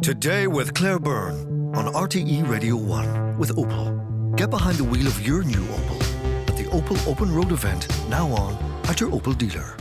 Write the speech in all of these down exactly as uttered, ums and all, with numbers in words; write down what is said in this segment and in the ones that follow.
Today with Claire Byrne on R T E Radio one with Opel. Get behind the wheel of your new Opel at the Opel Open Road event, now on at your Opel dealer.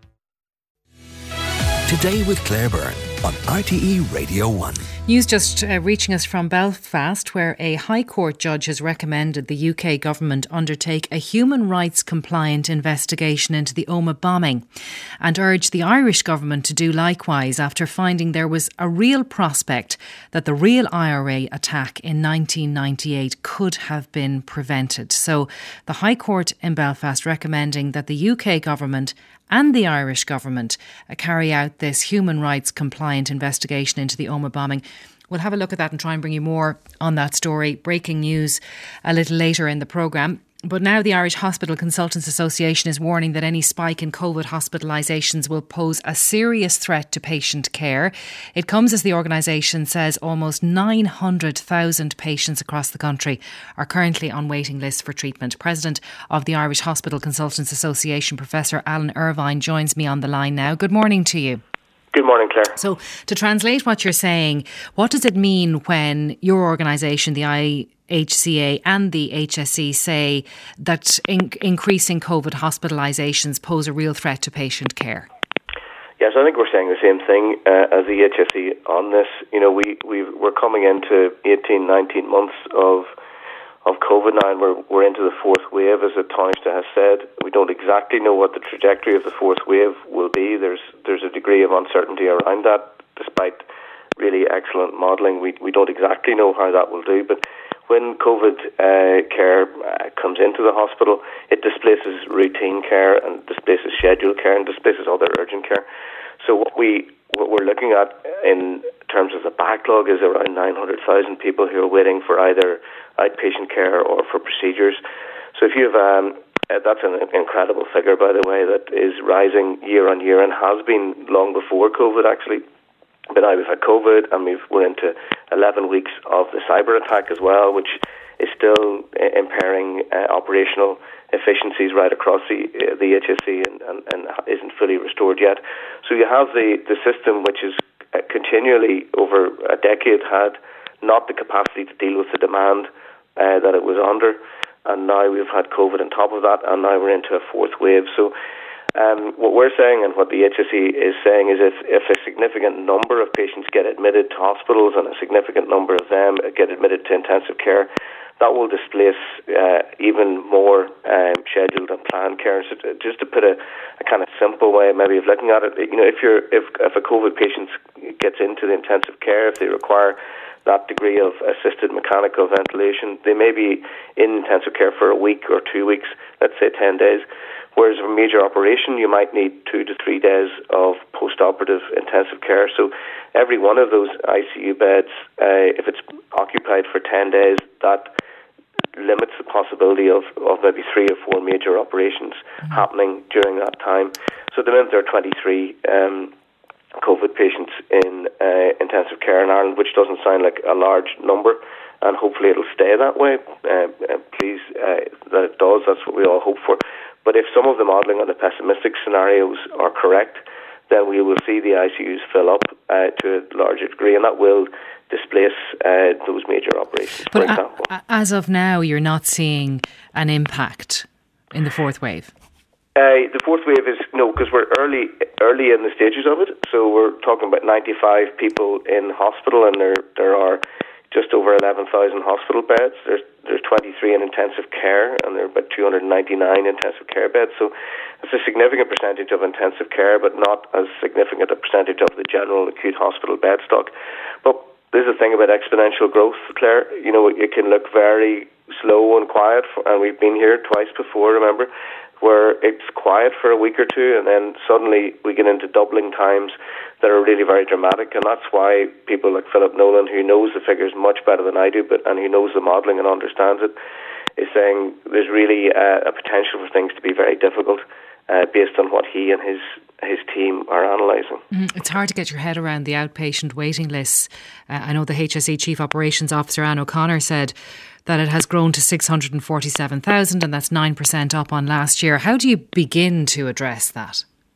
Today with Claire Byrne on R T E Radio one. News just uh, reaching us from Belfast, where a High Court judge has recommended the U K government undertake a human rights compliant investigation into the Omagh bombing and urged the Irish government to do likewise after finding there was a real prospect that the real I R A attack in nineteen ninety-eight could have been prevented. So the High Court in Belfast recommending that the U K government and the Irish government uh, carry out this human rights compliant investigation into the Omagh bombing. We'll have a look at that and try and bring you more on that story. Breaking news a little later in the programme. But now the Irish Hospital Consultants Association is warning that any spike in COVID hospitalisations will pose a serious threat to patient care. It comes as the organisation says almost nine hundred thousand patients across the country are currently on waiting lists for treatment. President of the Irish Hospital Consultants Association, Professor Alan Irvine, joins me on the line now. Good morning to you. Good morning, Claire. So, to translate what you're saying, what does it mean when your organisation, the I H C A and the H S E, say that in- increasing COVID hospitalisations pose a real threat to patient care? Yes, I think we're saying the same thing uh, as the H S E on this. You know, we, we, we're coming into eighteen, nineteen months of of COVID now, and we're, we're into the fourth wave, as the Taoiseach has said. We don't exactly know what the trajectory of the fourth wave will be. There's there's a degree of uncertainty around that, despite really excellent modelling. We we don't exactly know how that will do, but when COVID uh, care uh, comes into the hospital, it displaces routine care and displaces scheduled care and displaces other urgent care. So what we what we're looking at in terms of the backlog is around nine hundred thousand people who are waiting for either outpatient care or for procedures. So if you have um, uh, that's an incredible figure, by the way, that is rising year on year and has been long before COVID actually. But now we've had COVID and we've, we're into eleven weeks of the cyber attack as well, which is still uh, impairing uh, operational efficiencies right across the uh, the H S E and, and, and isn't fully restored yet. So you have the, the system which is uh, continually over a decade had not the capacity to deal with the demand uh, that it was under, and now we've had COVID on top of that, and now we're into a fourth wave. So Um, what we're saying and what the H S E is saying is if, if a significant number of patients get admitted to hospitals and a significant number of them get admitted to intensive care, that will displace uh, even more um, scheduled and planned care. So to, just to put a, a kind of simple way maybe of looking at it, you know, if you're if, if a COVID patient gets into the intensive care, if they require that degree of assisted mechanical ventilation, they may be in intensive care for a week or two weeks, let's say ten days. Whereas for a major operation, you might need two to three days of post-operative intensive care. So every one of those I C U beds, uh, if it's occupied for ten days, that limits the possibility of, of maybe three or four major operations mm-hmm. happening during that time. So at the minute there are twenty-three um, COVID patients in uh, intensive care in Ireland, which doesn't sound like a large number, and hopefully it'll stay that way. Uh, uh, please, uh, that it does. That's what we all hope for. But if some of the modelling and the pessimistic scenarios are correct, then we will see the I C Us fill up uh, to a larger degree, and that will displace uh, those major operations, but for example. A- as of now, you're not seeing an impact in the fourth wave? Uh, the fourth wave is, no, because we're early early in the stages of it. So we're talking about ninety-five people in hospital, and there there are just over eleven thousand hospital beds. There's there's twenty-three in intensive care, and there are about two hundred ninety-nine intensive care beds. So it's a significant percentage of intensive care, but not as significant a percentage of the general acute hospital bed stock. But this is the thing about exponential growth, Claire. You know, it can look very slow and quiet, for, and we've been here twice before, remember, where it's quiet for a week or two, and then suddenly we get into doubling times that are really very dramatic. And that's why people like Philip Nolan, who knows the figures much better than I do, but and who knows the modelling and understands it, is saying there's really uh, a potential for things to be very difficult uh, based on what he and his his team are analysing. Mm, it's hard to get your head around the outpatient waiting lists. Uh, I know the H S E Chief Operations Officer Anne O'Connor said that it has grown to six hundred forty-seven thousand, and that's nine percent up on last year. How do you begin to address that?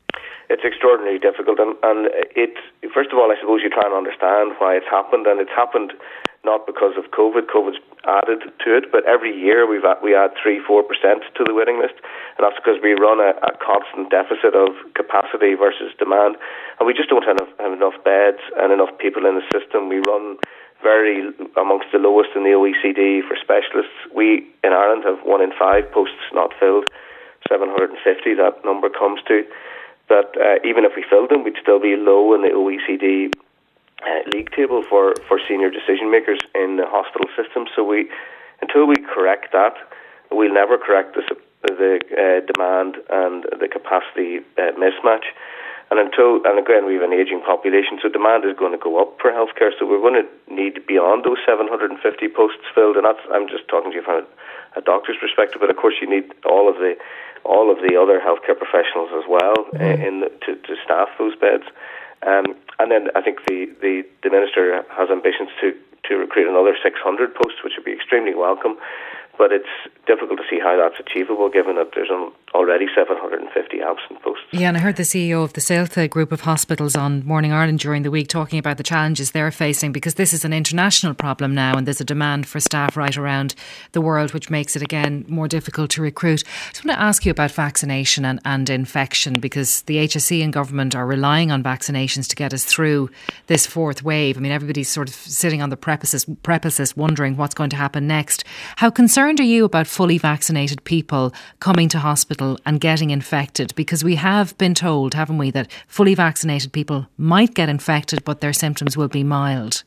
it's extraordinarily difficult, and, and it, first of all, I suppose you try and understand why it's happened, and it's happened not because of COVID. COVID's added to it, but every year we've we add three, four percent to the waiting list, and that's because we run a, a constant deficit of capacity versus demand, and we just don't have, have enough beds and enough people in the system. We run very amongst the lowest in the O E C D for specialists. We in Ireland have one in five posts not filled, seven hundred fifty that number comes to. That uh, even if we filled them, we'd still be low in the O E C D uh, league table for, for senior decision makers in the hospital system. So we, until we correct that, we'll never correct the the uh, demand and the capacity uh, mismatch. And until, and again, we have an ageing population, so demand is going to go up for healthcare. So we're going to need beyond those seven hundred fifty posts filled, and that's, I'm just talking to you from a, a doctor's perspective. But of course, you need all of the all of the other healthcare professionals as well mm. uh, in the, to, to staff those beds. Um, and then I think the, the, the Minister has ambitions to, to recruit another six hundred posts, which would be extremely welcome. But it's difficult to see how that's achievable given that there's already seven hundred fifty absent posts. Yeah, and I heard the C E O of the Celta group of hospitals on Morning Ireland during the week talking about the challenges they're facing, because this is an international problem now and there's a demand for staff right around the world, which makes it again more difficult to recruit. I just want to ask you about vaccination and, and infection, because the H S C and government are relying on vaccinations to get us through this fourth wave. I mean, everybody's sort of sitting on the precipice, precipice wondering what's going to happen next. How concerned are you about fully vaccinated people coming to hospital and getting infected? Because we have been told, haven't we, that fully vaccinated people might get infected, but their symptoms will be mild.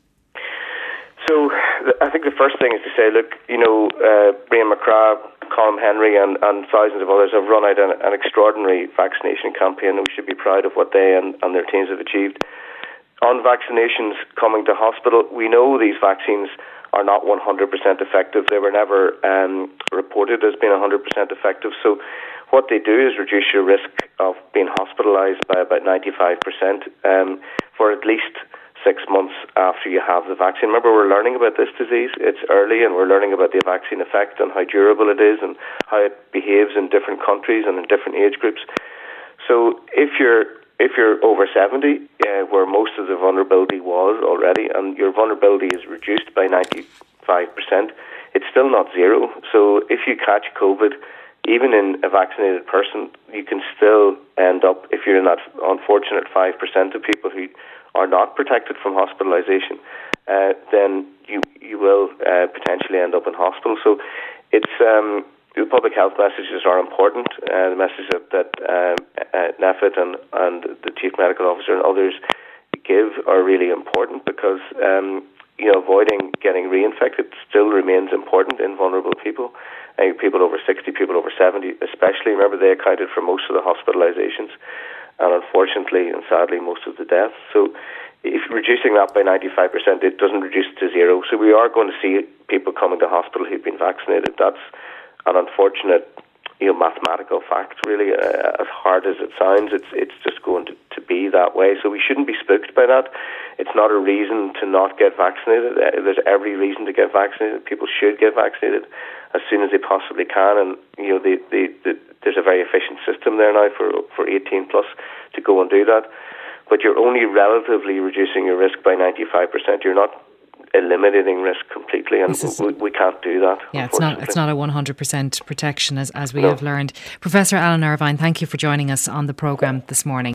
So I think the first thing is to say, look, you know, uh, Brian McCrath, Colm Henry and, and thousands of others have run out an, an extraordinary vaccination campaign, and we should be proud of what they and, and their teams have achieved. On vaccinations coming to hospital, we know these vaccines are not one hundred percent effective. They were never um, reported as being one hundred percent effective. So what they do is reduce your risk of being hospitalised by about ninety-five percent um, for at least six months after you have the vaccine. Remember, we're learning about this disease. It's early, and we're learning about the vaccine effect and how durable it is and how it behaves in different countries and in different age groups. So if you're If you're over seventy, uh, where most of the vulnerability was already, and your vulnerability is reduced by ninety-five percent, it's still not zero. So if you catch COVID, even in a vaccinated person, you can still end up, if you're in that unfortunate five percent of people who are not protected from hospitalisation, uh, then you you will uh, potentially end up in hospital. So it's... Um, The public health messages are important. Uh, the message that, that uh, uh, NPHET and, and the Chief Medical Officer and others give are really important, because um, you know, avoiding getting reinfected still remains important in vulnerable people. Uh, people over sixty, people over seventy especially. Remember, they accounted for most of the hospitalisations and unfortunately and sadly most of the deaths. So if reducing that by ninety-five percent, it doesn't reduce it to zero. So we are going to see people coming to hospital who've been vaccinated. That's an unfortunate, you know, mathematical fact, really. Uh, as hard as it sounds, it's it's just going to, to be that way. So we shouldn't be spooked by that. It's not a reason to not get vaccinated. Uh, there's every reason to get vaccinated. People should get vaccinated as soon as they possibly can. And you know, the, the, the, there's a very efficient system there now for for eighteen plus to go and do that. But you're only relatively reducing your risk by ninety-five percent. You're not eliminating risk completely, and is, we, we can't do that. Yeah, it's not it's not a one hundred percent protection, as, as we no. have learned. Professor Alan Irvine, thank you for joining us on the programme this morning.